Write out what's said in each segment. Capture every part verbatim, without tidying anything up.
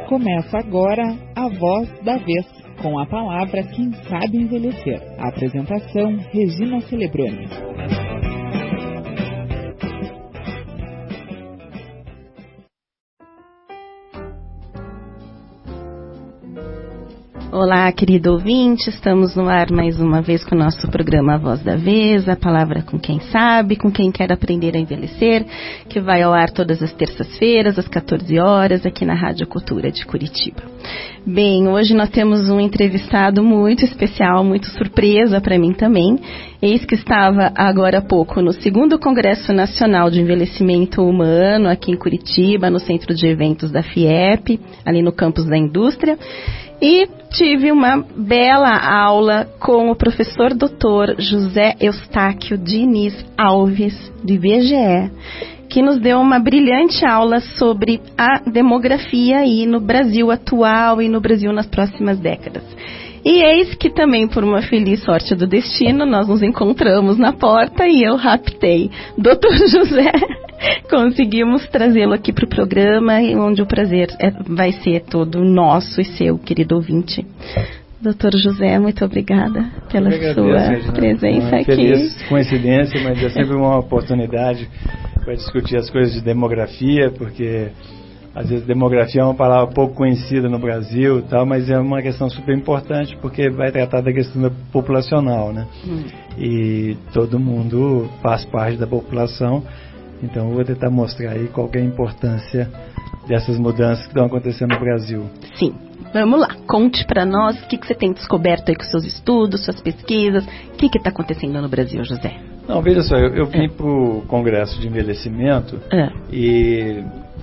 Começa agora a Voz da Vez, com a palavra Quem Sabe Envelhecer. A apresentação, Regina Celebroni. Olá, querido ouvinte, estamos no ar mais uma vez com o nosso programa A Voz da Vez, a palavra com quem sabe, com quem quer aprender a envelhecer, que vai ao ar todas as terças-feiras, às quatorze horas, aqui na Rádio Cultura de Curitiba. Bem, hoje nós temos um entrevistado muito especial, muito surpresa para mim também. Eis que estava agora há pouco no segundo Congresso Nacional de Envelhecimento Humano, aqui em Curitiba, no Centro de Eventos da FIEP, ali no campus da Indústria. E tive uma bela aula com o professor doutor José Eustáquio Diniz Alves, do I B G E, que nos deu uma brilhante aula sobre a demografia aí no Brasil atual e no Brasil nas próximas décadas. E eis que também, por uma feliz sorte do destino, nós nos encontramos na porta e eu raptei doutor José. Conseguimos trazê-lo aqui para o programa, onde o prazer é, vai ser todo nosso e seu, querido ouvinte. doutor José, muito obrigada pela agradeço, sua Regina. presença Uma aqui. Feliz coincidência, mas é sempre uma oportunidade para discutir as coisas de demografia, porque às vezes demografia é uma palavra pouco conhecida no Brasil, tal, mas é uma questão super importante porque vai tratar da questão populacional, né? Hum. E todo mundo faz parte da população. Então eu vou tentar mostrar aí qual que é a importância dessas mudanças que estão acontecendo no Brasil. Sim, vamos lá. Conte para nós o que, que você tem descoberto aí com seus estudos, suas pesquisas. O que está acontecendo no Brasil, José? Não, veja só, eu, eu vim é. para o Congresso de Envelhecimento é. e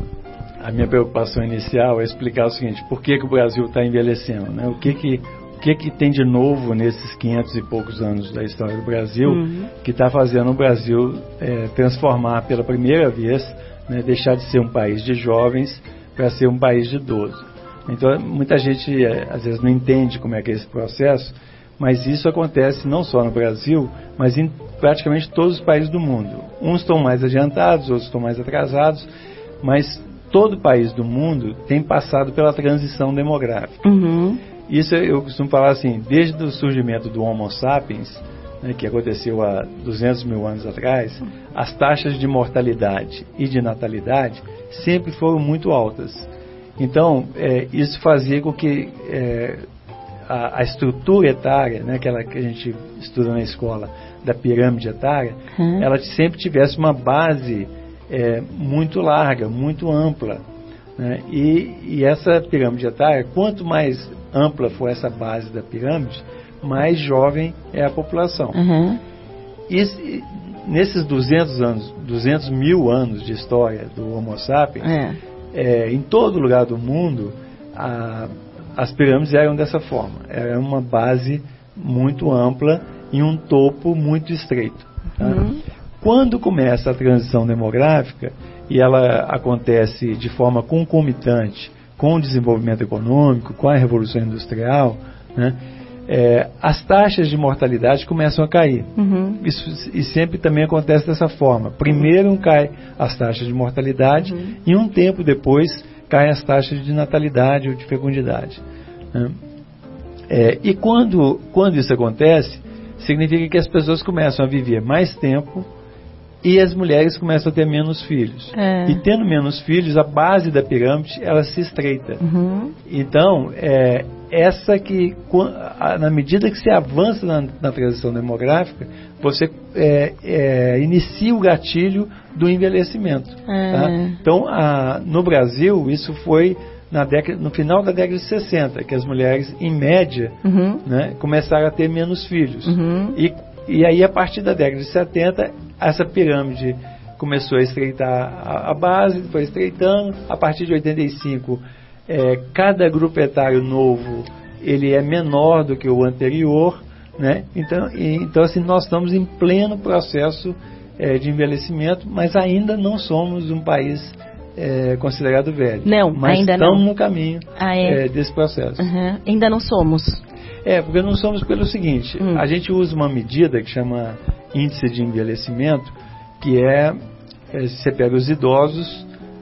a minha preocupação inicial é explicar o seguinte: por que, que o Brasil está envelhecendo, né? O que que O que, que tem de novo nesses quinhentos e poucos anos da história do Brasil, uhum. que está fazendo o Brasil é, transformar pela primeira vez, né, deixar de ser um país de jovens para ser um país de idosos. Então, muita gente é, às vezes não entende como é que é esse processo, mas isso acontece não só no Brasil, mas em praticamente todos os países do mundo. Uns estão mais adiantados, outros estão mais atrasados, mas todo país do mundo tem passado pela transição demográfica. Uhum. Isso eu costumo falar assim, desde o surgimento do Homo sapiens, né, que aconteceu há duzentos mil anos atrás, as taxas de mortalidade e de natalidade sempre foram muito altas. Então, é, isso fazia com que é, a, a estrutura etária, né, aquela que a gente estuda na escola, da pirâmide etária, hum. ela sempre tivesse uma base é, muito larga, muito ampla. Né, e, e essa pirâmide etária, quanto mais ampla for essa base da pirâmide, mais jovem é a população. Uhum. E, nesses duzentos anos, duzentos mil anos de história do Homo sapiens, é. É, em todo lugar do mundo, a, as pirâmides eram dessa forma. Era uma base muito ampla e um topo muito estreito. Tá? Uhum. Quando começa a transição demográfica, e ela acontece de forma concomitante com o desenvolvimento econômico, com a Revolução Industrial, né, é, as taxas de mortalidade começam a cair. Uhum. Isso e sempre também acontece dessa forma. Primeiro uhum. cai as taxas de mortalidade uhum. e um tempo depois caem as taxas de natalidade ou de fecundidade. Né. É, e quando, quando isso acontece, significa que as pessoas começam a viver mais tempo e as mulheres começam a ter menos filhos. É. E tendo menos filhos, a base da pirâmide, ela se estreita. Uhum. Então, é, essa que, na medida que você avança na, na transição demográfica, você é, é, inicia o gatilho do envelhecimento. É. Tá? Então, a, no Brasil, isso foi na década, no final da década de sessenta, que as mulheres, em média, uhum. né, começaram a ter menos filhos. Uhum. E, e aí, a partir da década de setenta, essa pirâmide começou a estreitar a, a base, foi estreitando. A partir de oitenta e cinco, é, cada grupo etário novo ele é menor do que o anterior, né? Então, e, então assim, nós estamos em pleno processo é, de envelhecimento, mas ainda não somos um país é, considerado velho. Não, mas ainda estamos não. no caminho ah, é? É, desse processo. Uhum. Ainda não somos. É, porque não somos pelo seguinte, hum. a gente usa uma medida que chama índice de envelhecimento, que é, é você pega os idosos,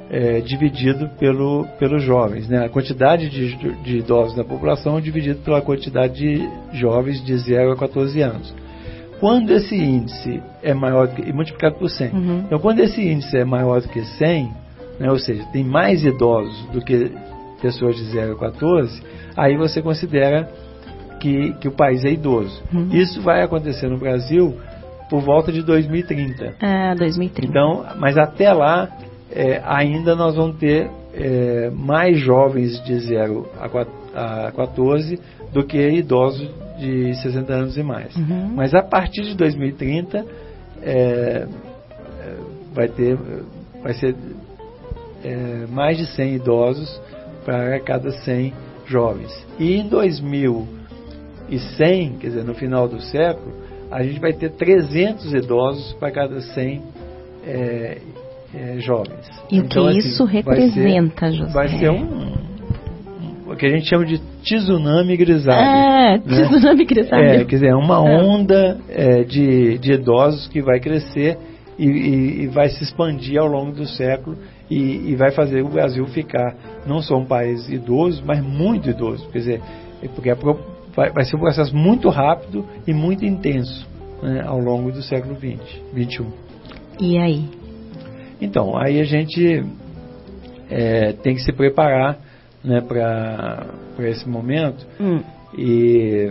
é, dividido pelo, pelos jovens, né? A quantidade de, de idosos na população é dividido pela quantidade de jovens de zero a quatorze anos. Quando esse índice é maior do que, e multiplicado por cem, uhum. Então quando esse índice é maior do que cem, né, ou seja, tem mais idosos do que pessoas de zero a quatorze, aí você considera que, que o país é idoso. Uhum. Isso vai acontecer no Brasil por volta de dois mil e trinta. Ah, dois mil e trinta. Então, mas até lá, é, ainda nós vamos ter é, mais jovens de zero a quatorze do que idosos de sessenta anos e mais. Uhum. Mas a partir de dois mil e trinta é, vai ter vai ser é, mais de cem idosos para cada cem jovens. E em dois mil e cem, quer dizer, no final do século, a gente vai ter trezentos idosos para cada cem é, é, jovens. E então, o que assim, isso representa, vai ser, José? Vai ser um o que a gente chama de tsunami grisalho. É, né? tsunami grisalho. É, quer dizer, é uma onda é, de, de idosos que vai crescer e, e, e vai se expandir ao longo do século e, e vai fazer o Brasil ficar não só um país idoso, mas muito idoso. Quer dizer, porque é, vai, vai ser um processo muito rápido e muito intenso, né, ao longo do século vinte, vinte e um. E aí? Então, aí a gente é, tem que se preparar, né, para esse momento. Hum. E,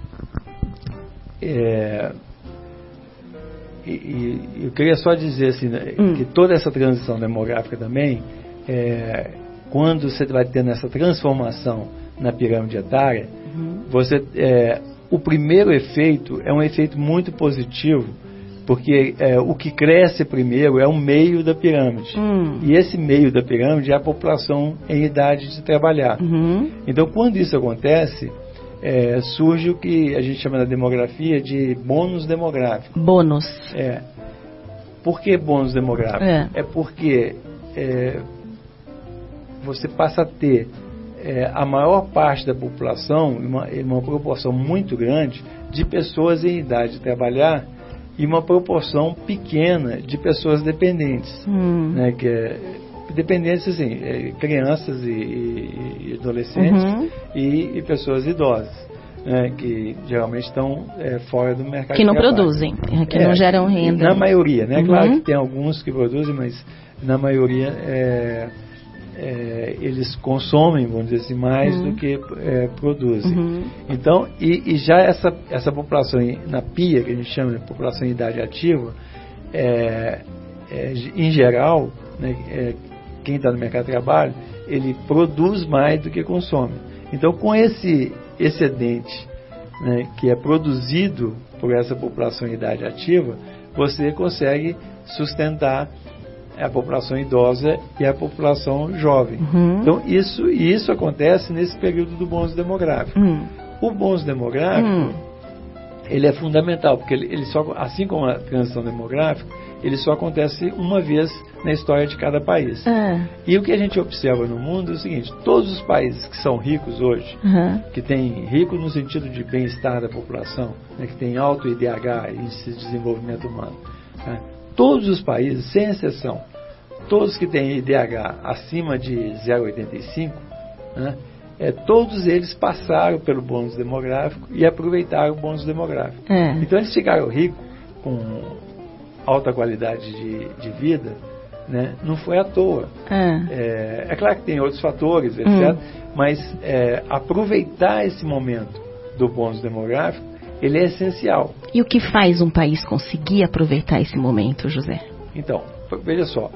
é, e, e eu queria só dizer assim, né, hum. que toda essa transição demográfica também, é, quando você vai tendo essa transformação na pirâmide etária, uhum. você, é, o primeiro efeito é um efeito muito positivo, porque é, o que cresce primeiro é o meio da pirâmide. Hum. E esse meio da pirâmide é a população em idade de trabalhar. Uhum. Então, quando isso acontece, é, surge o que a gente chama na demografia de bônus demográfico. Bônus. É. Por que bônus demográfico? É, é porque é, você passa a ter é, a maior parte da população, uma, uma proporção muito grande, de pessoas em idade de trabalhar, e uma proporção pequena de pessoas dependentes, hum. né, que é, dependentes assim, é, crianças e, e, e adolescentes uhum. e, e pessoas idosas, né, que geralmente estão é, fora do mercado que não de trabalho. produzem, que é, não geram renda. Na maioria, né? Uhum. Claro que tem alguns que produzem, mas na maioria é, é, eles consomem, vamos dizer assim, mais uhum. do que é, produzem. Uhum. Então, e, e já essa, essa população na P I A, que a gente chama de população em idade ativa, é, é, em geral, né, é, quem está no mercado de trabalho, ele produz mais do que consome. Então, com esse excedente, né, que é produzido por essa população em idade ativa, você consegue sustentar a população idosa e a população jovem. Uhum. Então, isso, isso acontece nesse período do bônus demográfico. Uhum. O bônus demográfico, uhum. ele é fundamental, porque ele, ele só, assim como a transição demográfica, ele só acontece uma vez na história de cada país. Uhum. E o que a gente observa no mundo é o seguinte: todos os países que são ricos hoje, uhum. que têm rico no sentido de bem-estar da população, né, que tem alto I D H, Índice de Desenvolvimento Humano, né, todos os países, sem exceção, todos que têm I D H acima de zero vírgula oitenta e cinco, né, é, todos eles passaram pelo bônus demográfico e aproveitaram o bônus demográfico. É. Então eles ficaram ricos, com alta qualidade de, de vida, né, não foi à toa. É. É, é claro que tem outros fatores, etcétera, hum. mas é, aproveitar esse momento do bônus demográfico, ele é essencial. E o que faz um país conseguir aproveitar esse momento, José? Então, veja só,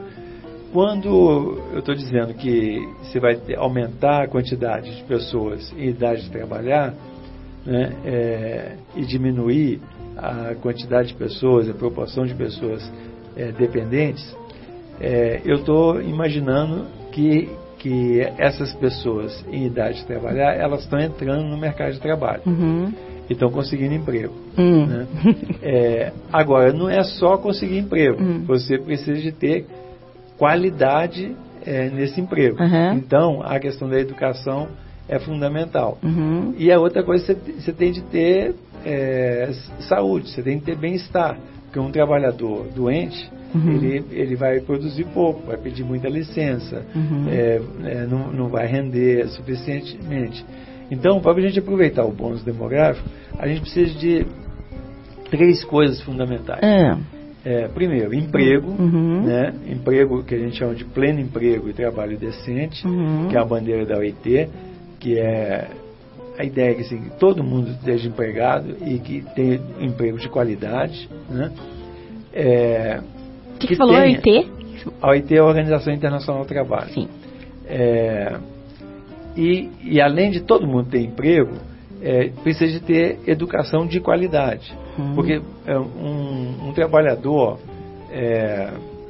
quando eu estou dizendo que você vai aumentar a quantidade de pessoas em idade de trabalhar, né, é, e diminuir a quantidade de pessoas, a proporção de pessoas é, dependentes, é, eu estou imaginando que, que essas pessoas em idade de trabalhar, elas estão entrando no mercado de trabalho. Uhum. E estão conseguindo emprego. Hum. Né? É, agora, não é só conseguir emprego. Hum. Você precisa de ter qualidade é, nesse emprego. Uhum. Então, a questão da educação é fundamental. Uhum. E a outra coisa, você, você tem de ter é, saúde, você tem de ter bem-estar. Porque um trabalhador doente, uhum. ele, ele vai produzir pouco, vai pedir muita licença, uhum. é, é, não, não vai render suficientemente. Então, para a gente aproveitar o bônus demográfico, a gente precisa de três coisas fundamentais. É. É, primeiro, emprego, uhum. né? Emprego que a gente chama de pleno emprego e trabalho decente, uhum. que é a bandeira da O I T, que é a ideia que assim, todo mundo esteja empregado e que tenha emprego de qualidade. Né? É, o que, que, que falou tenha, a O I T? A O I T é a Organização Internacional do Trabalho. Sim. É, e, e além de todo mundo ter emprego, é, precisa de ter educação de qualidade. Uhum. Porque é, um, um trabalhador é,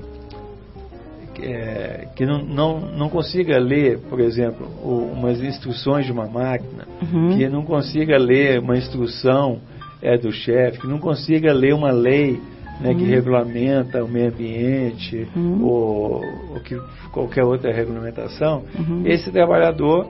é, que não, não, não consiga ler, por exemplo, o, umas instruções de uma máquina, uhum. que não consiga ler uma instrução é, do chefe, que não consiga ler uma lei, né, uhum. que regulamenta o meio ambiente, uhum. ou, ou que qualquer outra regulamentação, uhum. esse trabalhador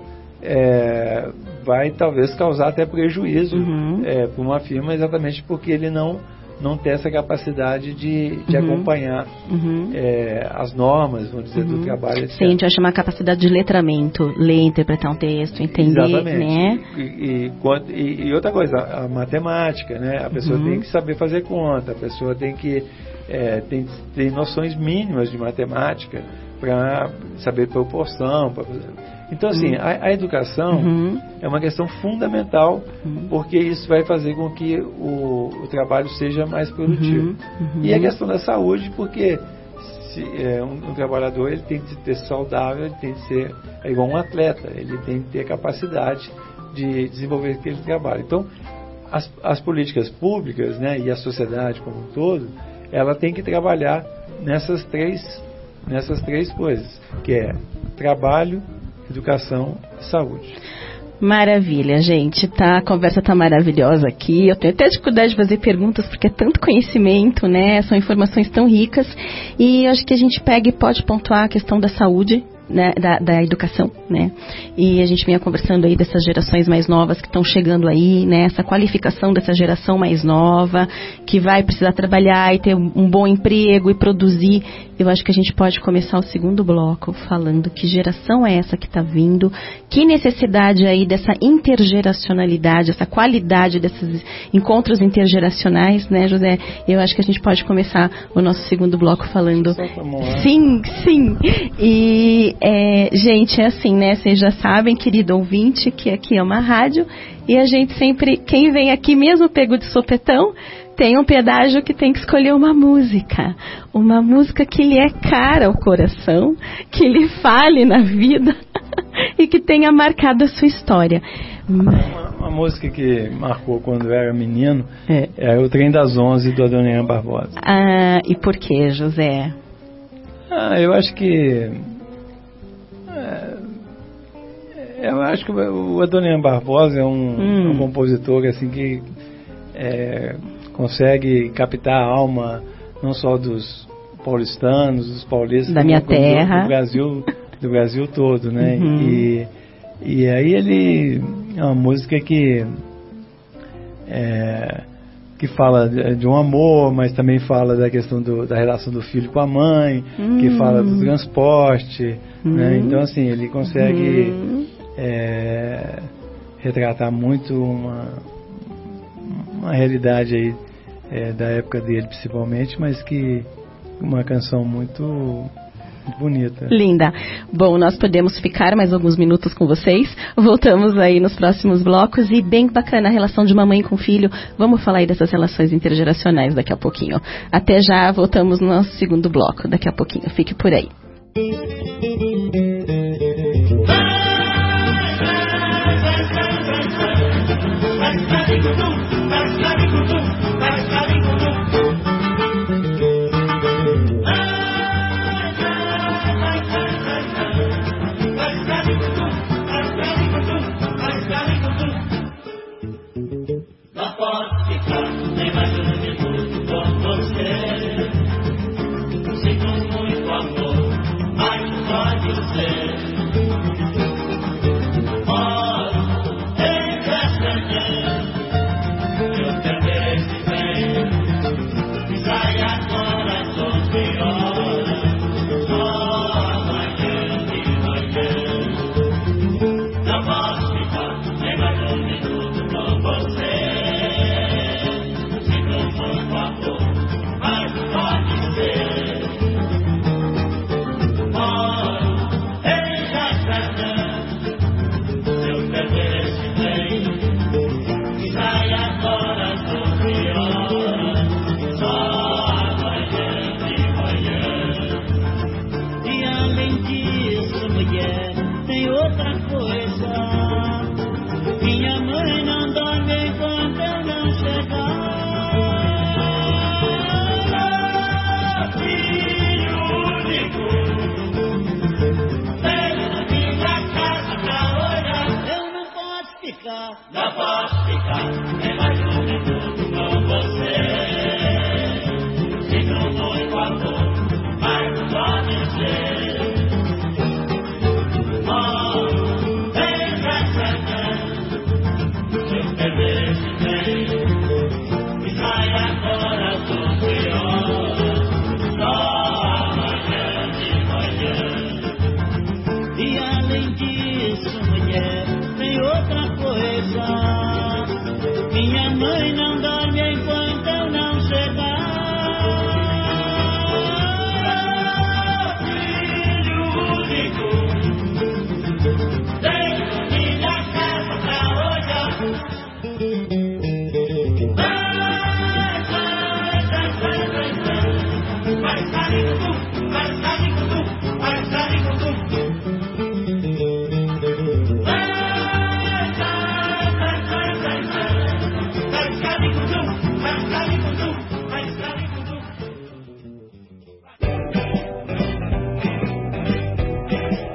é, vai talvez causar até prejuízo uhum. é, para uma firma, exatamente porque ele não, não tem essa capacidade de, de uhum. acompanhar uhum. É, as normas, vamos dizer, uhum. do trabalho. Sim, a gente vai chamar a capacidade de letramento, ler, interpretar um texto, entender. Exatamente. Né? E, e, e outra coisa, a matemática, né? A pessoa uhum. tem que saber fazer conta, a pessoa tem que é, tem, tem noções mínimas de matemática para saber proporção. Pra, então, assim, uhum. a, a educação uhum. é uma questão fundamental, uhum. porque isso vai fazer com que o, o trabalho seja mais produtivo. Uhum. Uhum. E a questão da saúde, porque se, é, um, um trabalhador ele tem que ser saudável, ele tem que ser é igual um atleta, ele tem que ter capacidade de desenvolver aquele trabalho. Então, as, as políticas públicas, né, e a sociedade como um todo, ela tem que trabalhar nessas três, nessas três coisas, que é trabalho, educação e saúde. Maravilha, gente, tá, a conversa tá maravilhosa aqui. Eu tenho até dificuldade de fazer perguntas porque é tanto conhecimento, né? São informações tão ricas. E acho que a gente pega e pode pontuar a questão da saúde, né, da, da educação, né? E a gente vinha conversando aí dessas gerações mais novas que estão chegando aí, né? Essa qualificação dessa geração mais nova, que vai precisar trabalhar e ter um bom emprego e produzir. Eu acho que a gente pode começar o segundo bloco falando que geração é essa que está vindo, que necessidade aí dessa intergeracionalidade, essa qualidade desses encontros intergeracionais, né, José? Eu acho que a gente pode começar o nosso segundo bloco falando... Sim, sim. E, é, gente, é assim, né? Vocês já sabem, querido ouvinte, que aqui é uma rádio e a gente sempre, quem vem aqui mesmo pego de sopetão, tem um pedágio que tem que escolher uma música. Uma música que lhe é cara ao coração, que lhe fale na vida e que tenha marcado a sua história. Uma, uma música que marcou quando eu era menino é, é O Trem das Onze, do Adoniran Barbosa. Ah, e por que, José? Ah, eu acho que... É, eu acho que o Adoniran Barbosa é um, hum. um compositor assim que... É, consegue captar a alma não só dos paulistanos, dos paulistas, da minha terra, do Brasil, do Brasil todo, né? Uhum. E, e aí ele é uma música que é, que fala de um amor, mas também fala da questão do, da relação do filho com a mãe, uhum. que fala do transporte, uhum. né? Então assim ele consegue uhum. é, retratar muito uma uma realidade aí é, da época dele principalmente, mas que uma canção muito, muito bonita. Linda. Bom, nós podemos ficar mais alguns minutos com vocês, voltamos aí nos próximos blocos e bem bacana a relação de uma mãe com filho. Vamos falar aí dessas relações intergeracionais daqui a pouquinho. Até já, voltamos no nosso segundo bloco daqui a pouquinho. Fique por aí. Sai agora, sou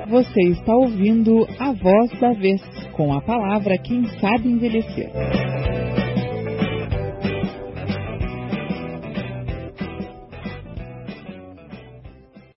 Você está ouvindo A Voz da Vez, com a palavra Quem Sabe Envelhecer.